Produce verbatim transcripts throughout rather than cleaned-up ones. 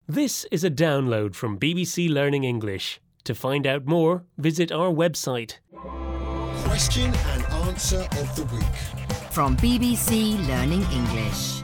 This is a download from B B C Learning English. To find out more, visit our website. Question and answer of the week. From B B C Learning English.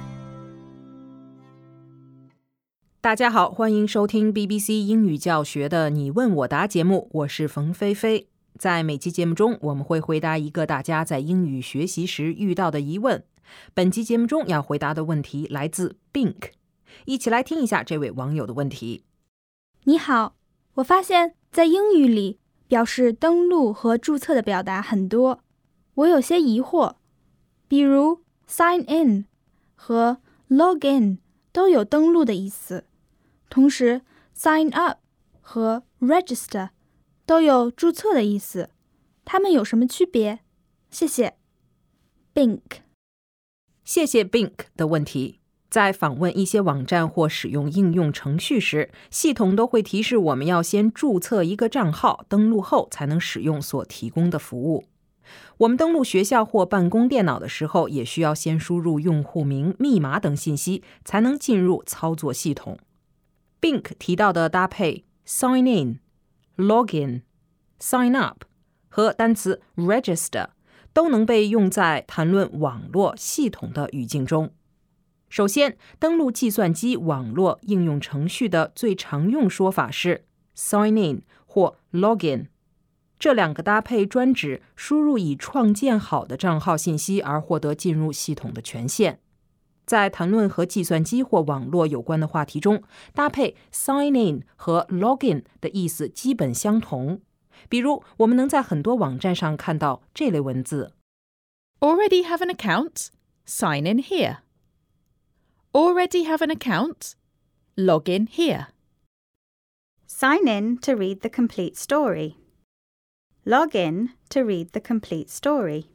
大家好，欢迎收听 B B C 英语教学的你问我答节目，我是冯菲菲。在每期节目中，我们会回答一个大家在英语学习时遇到的疑问。本期节目中要回答的问题来自 Bink。一起来听一下这位网友的问题。 你好，我发现在英语里表示登录和注册的表达很多，我有些疑惑，比如 sign in 和 log in 都有登录的意思，同时 sign up 和 register 都有注册的意思，它们有什么区别？谢谢。 Bink。 谢谢 Bink 的问题。在访问一些网站或使用应用程序时，系统都会提示我们要先注册一个账号，登录后才能使用所提供的服务。我们登录学校或办公电脑的时候，也需要先输入用户名、密码等信息，才能进入操作系统。Bink 提到的搭配 sign in、log in、sign up 和单词 register 都能被用在谈论网络系统的语境中。首先，登录计算机网络应用程序的最常用说法是 sign in 或 log in。 这两个搭配专指输入已创建好的账号信息而获得进入系统的权限。在谈论和计算机或网络有关的话题中，搭配 sign in 和 log in 的意思基本相同。比如，我们能在很多网站上看到这类文字 Already have an account? Sign in here.Already have an account? Log in here. Sign in to read the complete story. Log in to read the complete story.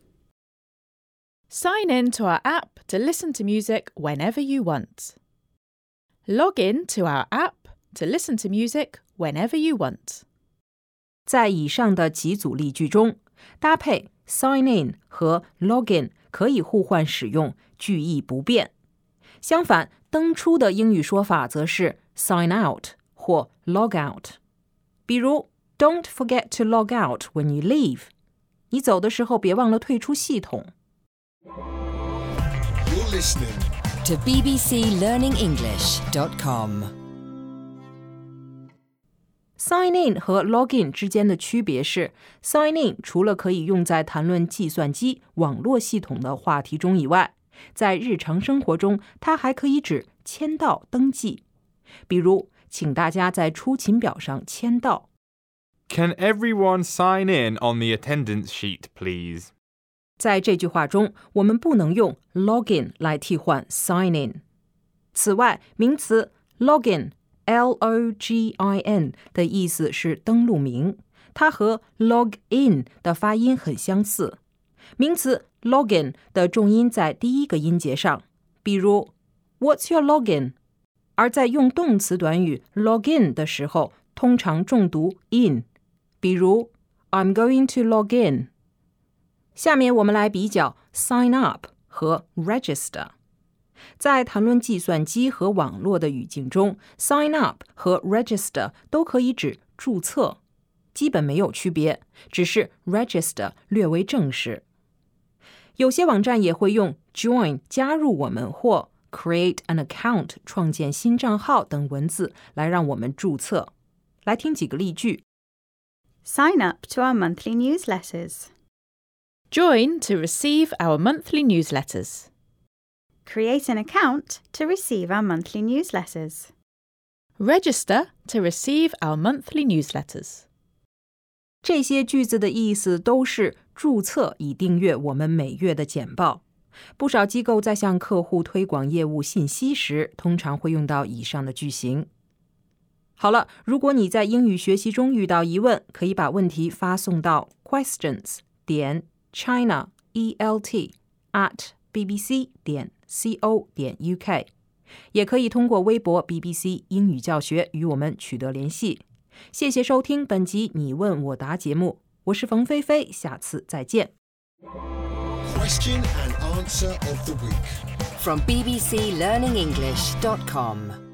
Sign in to our app to listen to music whenever you want. Log in to our app to listen to music whenever you want. 在以上的几组例句中，搭配 sign in 和 log in 可以互换使用，句意不变。相反，登出的英语说法则是 sign out 或 log out。 比如 Don't forget to log out when you leave。 你走的时候别忘了退出系统。 You're listening To B B C Learning English dot com. Sign in 和 log in 之间的区别是， Sign in 除了可以用在谈论计算机、网络系统的话题中以外，在日常生活中，它还可以指签到登记。比如，请大家在出勤表上签到。 Can everyone sign in on the attendance sheet, please? 在这句话中，我们不能用 login 来替换 sign in。 此外，名词 login L O G I N 的意思是登录名，它和 log in 的发音很相似。名词 login 的重音在第一个音节上，比如 What's your login？ 而在用动词短语 login 的时候，通常重读 in， 比如 I'm going to log in。 下面我们来比较 sign up 和 register。 在谈论计算机和网络的语境中， sign up 和 register 都可以指注册，基本没有区别，只是 register 略为正式。有些网站也会用 join 加入我们或 create an account 创建新账号等文字来让我们注册。来听几个例句。 Sign up to our monthly newsletters. Join to receive our monthly newsletters. Create an account to receive our monthly newsletters. Register to receive our monthly newsletters. 这些句子的意思都是注册以订阅我们每月的简报。不少机构在向客户推广业务信息时，通常会用到以上的句型。好了，如果你在英语学习中遇到疑问，可以把问题发送到 questions 点 china e l t at b b c 点 co 点 u k， 也可以通过微博 B B C 英语教学与我们取得联系。谢谢收听本集你问我答节目，我是冯菲菲，下次再见。 Question and answer of the week. From B B C Learning English dot com.